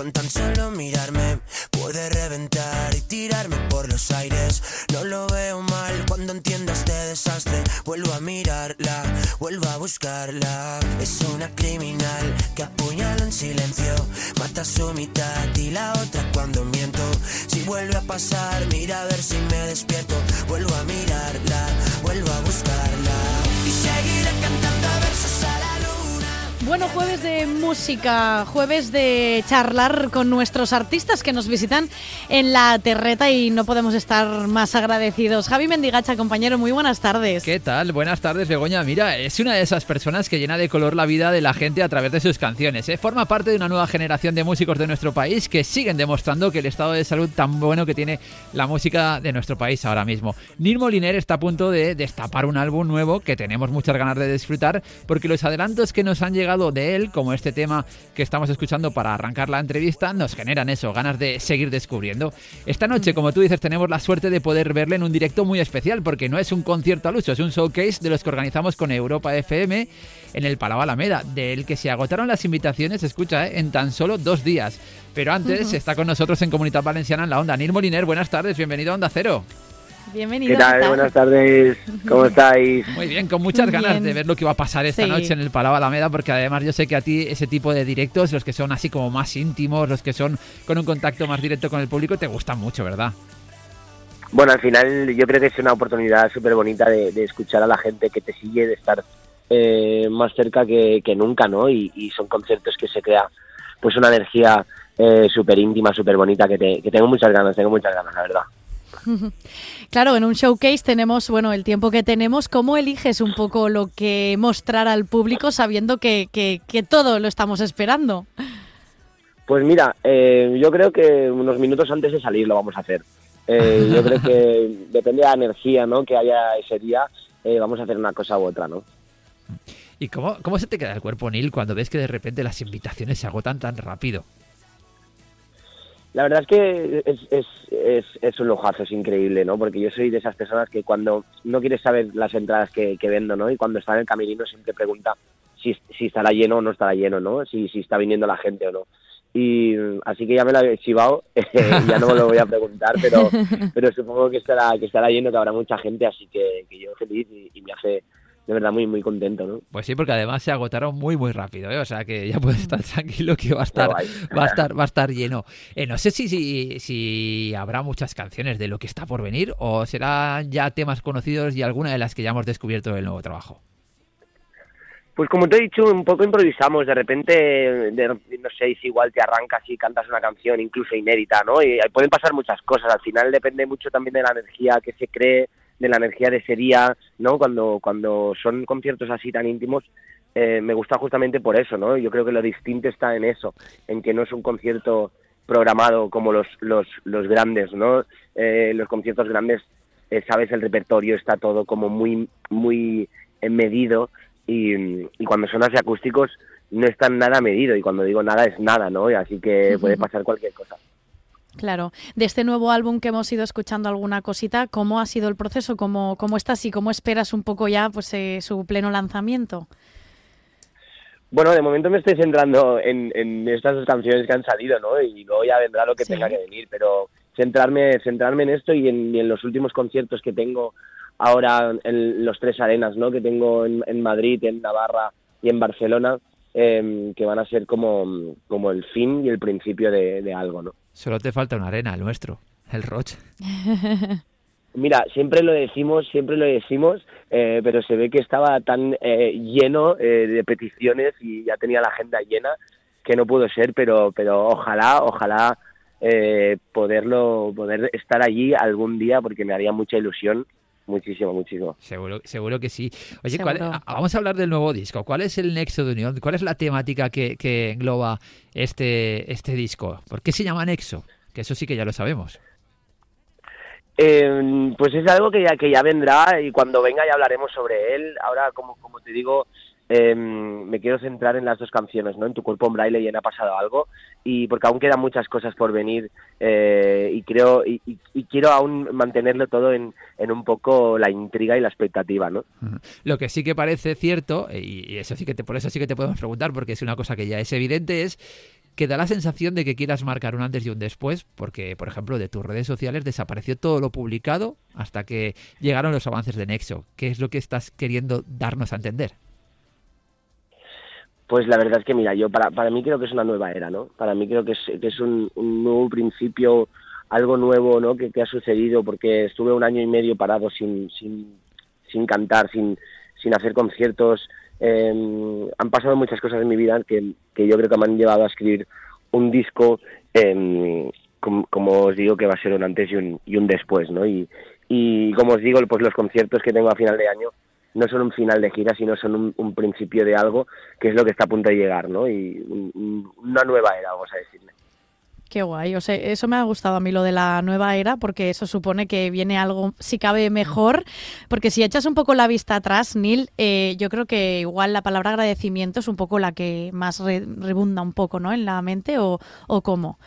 Con tan solo mirarme puede reventar y tirarme por los aires. No lo veo mal cuando entienda este desastre. Vuelvo a mirarla, vuelvo a buscarla. Es una criminal que apuñala en silencio, mata a su mitad y la otra cuando miento. Si vuelve a pasar, mira a ver si me despierto. Vuelvo a mirarla, vuelvo a buscarla y seguiré cantando versos a la luna. Bueno, jueves de música, jueves de charlar con nuestros artistas que nos visitan en La Terreta y no podemos estar más agradecidos. Javi Mendigacha, compañero, muy buenas tardes. ¿Qué tal? Buenas tardes, Begoña. Mira, es una de esas personas que llena de color la vida de la gente a través de sus canciones. Forma parte de una nueva generación de músicos de nuestro país que siguen demostrando que el estado de salud tan bueno que tiene la música de nuestro país ahora mismo. Nil Moliner está a punto de destapar un álbum nuevo que tenemos muchas ganas de disfrutar porque los adelantos que nos han llegado de él, como este tema que estamos escuchando para arrancar la entrevista, nos generan eso, ganas de seguir descubriendo. Esta noche, como tú dices, tenemos la suerte de poder verle en un directo muy especial, porque no es un concierto al uso, es un showcase de los que organizamos con Europa FM en el Palau Alameda, del que se agotaron las invitaciones, escucha, en tan solo 2 días. Pero antes está con nosotros en Comunitat Valenciana en la Onda. Nil Moliner, buenas tardes, bienvenido a Onda Cero. Bienvenido. ¿Qué tal? Buenas tardes, ¿cómo estáis? Muy bien, con muchas ganas de ver lo que va a pasar esta noche en el Palau Alameda, porque además yo sé que a ti ese tipo de directos, los que son así como más íntimos, los que son con un contacto más directo con el público, te gustan mucho, ¿verdad? Bueno, al final yo creo que es una oportunidad súper bonita de escuchar a la gente que te sigue, de estar más cerca que nunca, ¿no? Y son conciertos que se crea pues una energía súper íntima, súper bonita, que tengo muchas ganas, la verdad. Claro, en un showcase tenemos, bueno, el tiempo que tenemos. ¿Cómo eliges un poco lo que mostrar al público sabiendo que todo lo estamos esperando? Pues mira, yo creo que unos minutos antes de salir lo vamos a hacer. Yo creo que depende de la energía, ¿no?, que haya ese día, vamos a hacer una cosa u otra, ¿no? ¿Y cómo se te queda el cuerpo, Nil, cuando ves que de repente las invitaciones se agotan tan rápido? La verdad es que es un lujazo, es increíble, ¿no? Porque yo soy de esas personas que cuando no quieres saber las entradas que vendo, ¿no? Y cuando está en el camerino siempre pregunta si estará lleno o no estará lleno, ¿no? Si está viniendo la gente o no. Y así que ya me lo he chivado, ya no me lo voy a preguntar, pero supongo que estará lleno, que habrá mucha gente, así que yo feliz y me hace de verdad muy muy contento, ¿no? Pues sí, porque además se agotaron muy muy rápido, ¿eh? O sea que ya puedes estar tranquilo que va a estar lleno. No sé si habrá muchas canciones de lo que está por venir o serán ya temas conocidos y alguna de las que ya hemos descubierto del nuevo trabajo. Pues como te he dicho, un poco improvisamos, de repente, no sé, si igual te arrancas y cantas una canción incluso inédita, ¿no? Y pueden pasar muchas cosas, al final depende mucho también de la energía que se cree, de la energía de ese día, ¿no? Cuando son conciertos así tan íntimos, me gusta justamente por eso, ¿no? Yo creo que lo distinto está en eso, en que no es un concierto programado como los grandes, ¿no? Los conciertos grandes, sabes, el repertorio está todo como muy muy medido, y cuando son así acústicos no está nada medido, y cuando digo nada es nada, ¿no? Así que puede pasar cualquier cosa. Claro. De este nuevo álbum que hemos ido escuchando alguna cosita, ¿cómo ha sido el proceso? ¿Cómo estás y cómo esperas un poco ya pues su pleno lanzamiento? Bueno, de momento me estoy centrando en estas 2 canciones que han salido, ¿no? Y luego ya vendrá lo que tenga que venir, pero centrarme en esto y en los últimos conciertos que tengo ahora en los 3 arenas, ¿no?, que tengo en Madrid, en Navarra y en Barcelona, que van a ser como el fin y el principio de algo, ¿no? Solo te falta una arena, el nuestro, el Roch. Mira, siempre lo decimos, pero se ve que estaba tan lleno de peticiones y ya tenía la agenda llena que no pudo ser, pero ojalá poder estar allí algún día, porque me haría mucha ilusión. Muchísimo. Seguro que sí. Oye, vamos a hablar del nuevo disco. ¿Cuál es el nexo de unión? ¿Cuál es la temática que engloba este disco? ¿Por qué se llama Nexo? Que eso sí que ya lo sabemos. Pues es algo que ya vendrá, y cuando venga ya hablaremos sobre él. Ahora, como te digo, me quiero centrar en las 2 canciones, ¿no? En Tu cuerpo en braille y en Ha pasado algo, y porque aún quedan muchas cosas por venir, y quiero aún mantenerlo todo en un poco la intriga y la expectativa, ¿no? Lo que sí que parece cierto, y eso sí que por eso sí que te podemos preguntar, porque es una cosa que ya es evidente, es que da la sensación de que quieras marcar un antes y un después, porque, por ejemplo, de tus redes sociales desapareció todo lo publicado hasta que llegaron los avances de Nexo. ¿Qué es lo que estás queriendo darnos a entender? Pues la verdad es que, mira, yo para mí creo que es una nueva era, ¿no? Para mí creo que es un nuevo principio, algo nuevo, ¿no? Que ha sucedido, porque estuve 1 año y medio parado sin cantar, sin hacer conciertos. Han pasado muchas cosas en mi vida que yo creo que me han llevado a escribir un disco, como os digo, que va a ser un antes y un después, ¿no? Y como os digo, pues los conciertos que tengo a final de año no son un final de gira, sino son un principio de algo que es lo que está a punto de llegar, ¿no? Y una nueva era, vamos a decirle. Qué guay, o sea, eso me ha gustado a mí, lo de la nueva era, porque eso supone que viene algo, si cabe, mejor, porque si echas un poco la vista atrás, Nil, yo creo que igual la palabra agradecimiento es un poco la que más rebunda un poco, ¿no?, en la mente, o cómo.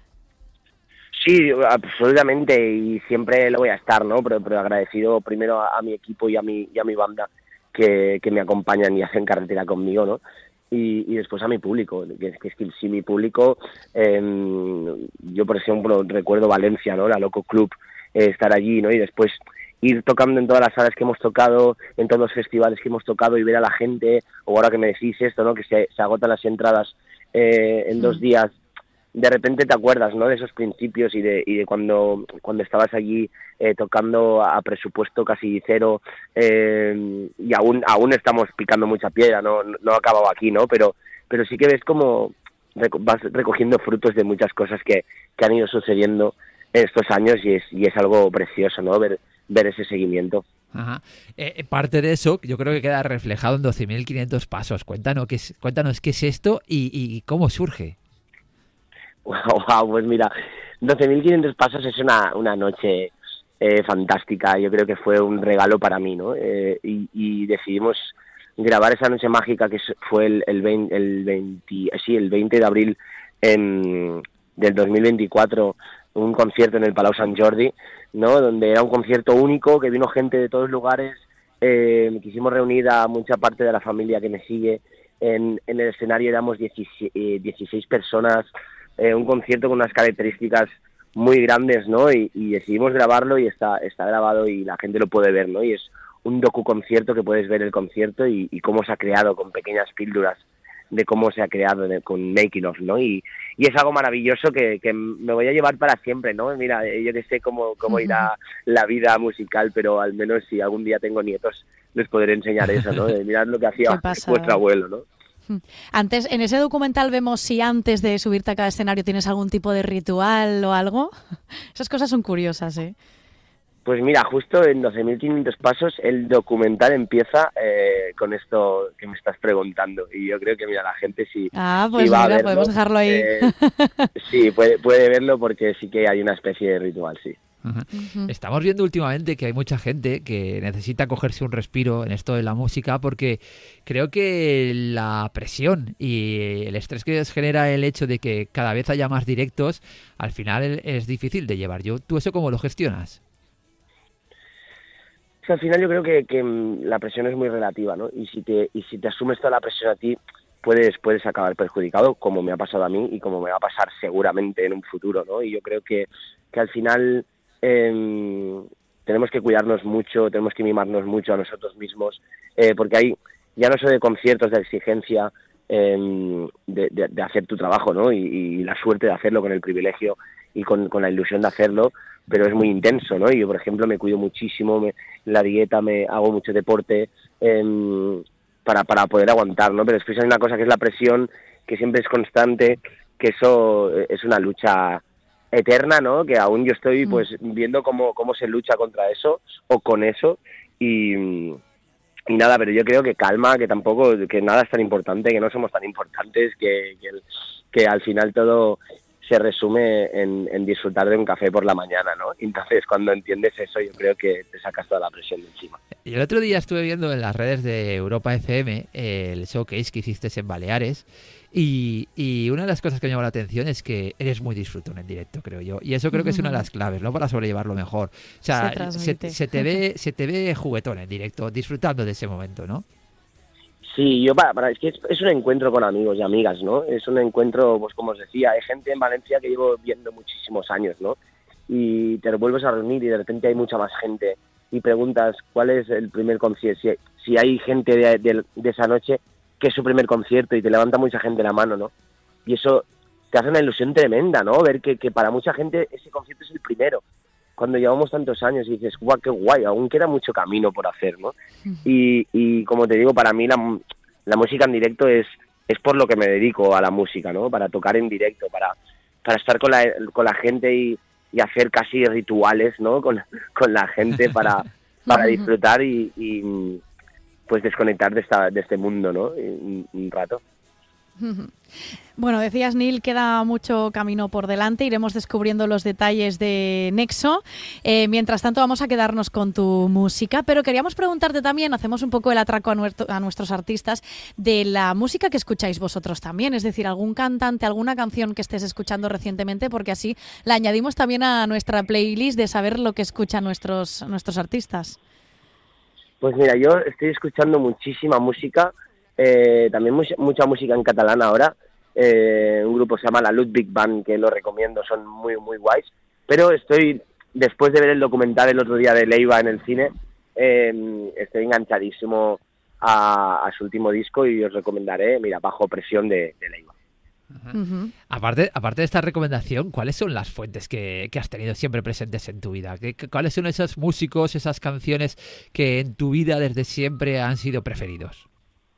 Sí, absolutamente, y siempre lo voy a estar, ¿no? Pero agradecido primero a mi equipo y a mi banda que me acompañan y hacen carretera conmigo, ¿no? Y después a mi público, que es que si mi público, yo por ejemplo recuerdo Valencia, ¿no? La Loco Club, estar allí, ¿no? Y después ir tocando en todas las salas que hemos tocado, en todos los festivales que hemos tocado y ver a la gente, o ahora que me decís esto, ¿no? Que se agotan las entradas en 2 días. De repente te acuerdas, ¿no? De esos principios y de cuando estabas allí tocando a presupuesto casi cero, y aún estamos picando mucha piedra, no ha acabado aquí, ¿no? Pero sí que ves como vas recogiendo frutos de muchas cosas que han ido sucediendo estos años y es algo precioso, ¿no? Ver ese seguimiento. Ajá. Parte de eso yo creo que queda reflejado en 12.500 pasos. Cuéntanos qué es esto y cómo surge. Wow, pues mira, 12.500 pasos es una noche fantástica. Yo creo que fue un regalo para mí, ¿no? Y decidimos grabar esa noche mágica que fue el 20 de abril del 2024, un concierto en el Palau Sant Jordi, ¿no? Donde era un concierto único, que vino gente de todos lugares. Quisimos reunir a mucha parte de la familia que me sigue. En el escenario éramos 16 personas. Un concierto con unas características muy grandes, ¿no? Y decidimos grabarlo y está grabado y la gente lo puede ver, ¿no? Y es un docu-concierto que puedes ver el concierto y cómo se ha creado, con pequeñas píldoras de cómo se ha creado con making of, ¿no? Y es algo maravilloso que me voy a llevar para siempre, ¿no? Mira, yo que sé cómo irá la vida musical, pero al menos si algún día tengo nietos les podré enseñar eso, ¿no? De mirar lo que hacía vuestro abuelo, ¿no? Antes, en ese documental vemos si antes de subirte a cada escenario tienes algún tipo de ritual o algo. Esas cosas son curiosas, ¿eh? Pues mira, justo en 12.500 pasos el documental empieza con esto que me estás preguntando. Y yo creo que, mira, la gente sí pues va mira, a verlo, podemos dejarlo ahí. Sí, puede verlo porque sí que hay una especie de ritual, sí. Uh-huh. Estamos viendo últimamente que hay mucha gente que necesita cogerse un respiro en esto de la música, porque creo que la presión y el estrés que les genera el hecho de que cada vez haya más directos, al final es difícil de llevar. ¿Tú eso cómo lo gestionas? O sea, al final yo creo que la presión es muy relativa, ¿no? Y si te asumes toda la presión a ti, puedes acabar perjudicado, como me ha pasado a mí y como me va a pasar seguramente en un futuro, ¿no? Y yo creo que al final tenemos que cuidarnos mucho, tenemos que mimarnos mucho a nosotros mismos, porque hay, ya no solo de conciertos, de exigencia, de hacer tu trabajo, ¿no? Y la suerte de hacerlo, con el privilegio y con la ilusión de hacerlo, pero es muy intenso, ¿no? Y yo, por ejemplo, me cuido muchísimo, la dieta, hago mucho deporte para poder aguantar, ¿no? Pero después hay una cosa que es la presión, que siempre es constante, que eso es una lucha eterna, ¿no? Que aún yo estoy pues viendo cómo se lucha contra eso o con eso y nada, pero yo creo que calma, que tampoco, que nada es tan importante, que no somos tan importantes, que al final todo se resume en disfrutar de un café por la mañana, ¿no? Entonces, cuando entiendes eso, yo creo que te sacas toda la presión de encima. Y el otro día estuve viendo en las redes de Europa FM el showcase que hiciste en Baleares, y una de las cosas que me llamó la atención es que eres muy disfrutón en directo, creo yo. Y eso creo que es una de las claves, ¿no? Para sobrellevarlo mejor. O sea, se te ve juguetón en directo, disfrutando de ese momento, ¿no? Sí, es que es un encuentro con amigos y amigas, ¿no? Es un encuentro, pues como os decía, hay gente en Valencia que llevo viendo muchísimos años, ¿no? Y te vuelves a reunir y de repente hay mucha más gente y preguntas cuál es el primer concierto, si hay gente de esa noche que es su primer concierto y te levanta mucha gente la mano, ¿no? Y eso te hace una ilusión tremenda, ¿no? Ver que para mucha gente ese concierto es el primero. Cuando llevamos tantos años y dices, guau, qué guay, aún queda mucho camino por hacer, ¿no? Y como te digo, para mí la música en directo es por lo que me dedico a la música, ¿no? Para tocar en directo, para estar con la gente y hacer casi rituales, ¿no? Con la gente para disfrutar y pues desconectar de este mundo, ¿no? Un rato. Bueno, decías, Neil, queda mucho camino por delante, iremos descubriendo los detalles de Nexo. Mientras tanto, vamos a quedarnos con tu música, pero queríamos preguntarte también, hacemos un poco el atraco a nuestros artistas, de la música que escucháis vosotros también, es decir, algún cantante, alguna canción que estés escuchando recientemente, porque así la añadimos también a nuestra playlist de saber lo que escuchan nuestros artistas. Pues mira, yo estoy escuchando muchísima música, también mucha música en catalán ahora. Un grupo se llama la Ludwig Band, que lo recomiendo, son muy muy guays, pero después de ver el documental el otro día de Leiva en el cine, estoy enganchadísimo a su último disco y os recomendaré, mira, Bajo Presión de Leiva. Uh-huh. Aparte de esta recomendación, ¿cuáles son las fuentes que has tenido siempre presentes en tu vida? ¿Cuáles son esos músicos, esas canciones que en tu vida desde siempre han sido preferidos?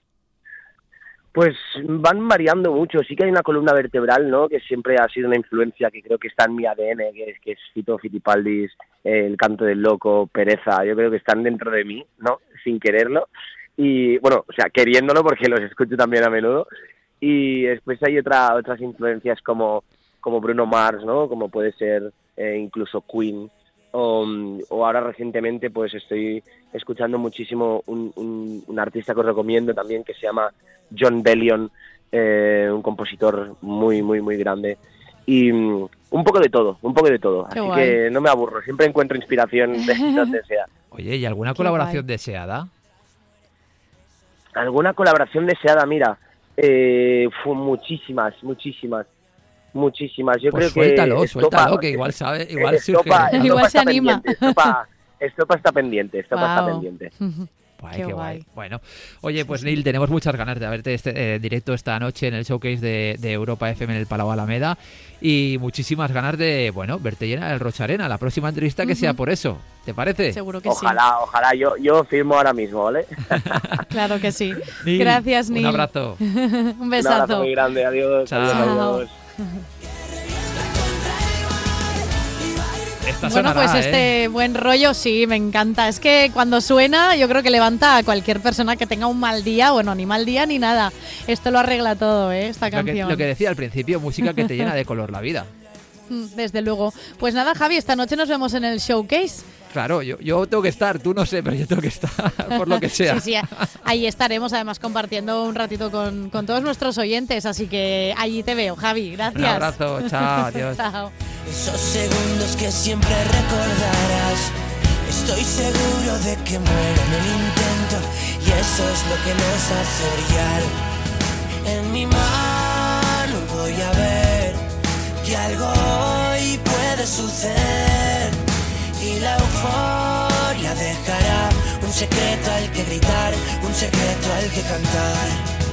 Pues van variando mucho. Sí que hay una columna vertebral, ¿no? Que siempre ha sido una influencia que creo que está en mi ADN, que es Fito Fitipaldis, El Canto del Loco, Pereza. Yo creo que están dentro de mí, ¿no? Sin quererlo. Y, bueno, o sea, queriéndolo porque los escucho también a menudo. Y después hay otras influencias como Bruno Mars, ¿no? Como puede ser incluso Queen. O ahora recientemente pues estoy escuchando muchísimo un artista que os recomiendo también, que se llama Jon Bellion, un compositor muy muy muy grande, y un poco de todo. Qué así guay. Que no me aburro, siempre encuentro inspiración de donde sea. Oye, ¿y alguna colaboración deseada? ¿Alguna colaboración deseada? Mira, muchísimas. Yo pues creo suéltalo, que igual sabe, igual surge. Igual se anima. Estopa está pendiente. Qué guay. Bueno, oye, pues Neil, tenemos muchas ganas de verte en directo esta noche en el showcase de Europa FM en el Palau Alameda, y muchísimas ganas de, verte llena del Rocha Arena. La próxima entrevista que sea por eso, ¿te parece? Seguro que ojalá, sí. Ojalá, yo firmo ahora mismo, ¿vale? Claro que sí. Neil, gracias, Neil. Un abrazo. Un besazo. Un abrazo muy grande, adiós. Chao. Adiós. Bueno, pues este buen rollo sí, me encanta. Es que cuando suena yo creo que levanta a cualquier persona que tenga un mal día, ni mal día ni nada. Esto lo arregla todo, esta canción. Lo que decía al principio, música que te llena de color la vida. Desde luego. Pues nada, Javi, esta noche nos vemos en el showcase. Claro, yo tengo que estar, tú no sé, pero yo tengo que estar, por lo que sea. Sí, ahí estaremos además compartiendo un ratito con todos nuestros oyentes, así que allí te veo, Javi, gracias. Un abrazo, chao, adiós. Chao. Esos segundos que siempre recordarás, estoy seguro de que muero en el intento, y eso es lo que nos hace brillar. En mi mano voy a ver que algo hoy puede suceder, y la euforia dejará un secreto al que gritar, un secreto al que cantar.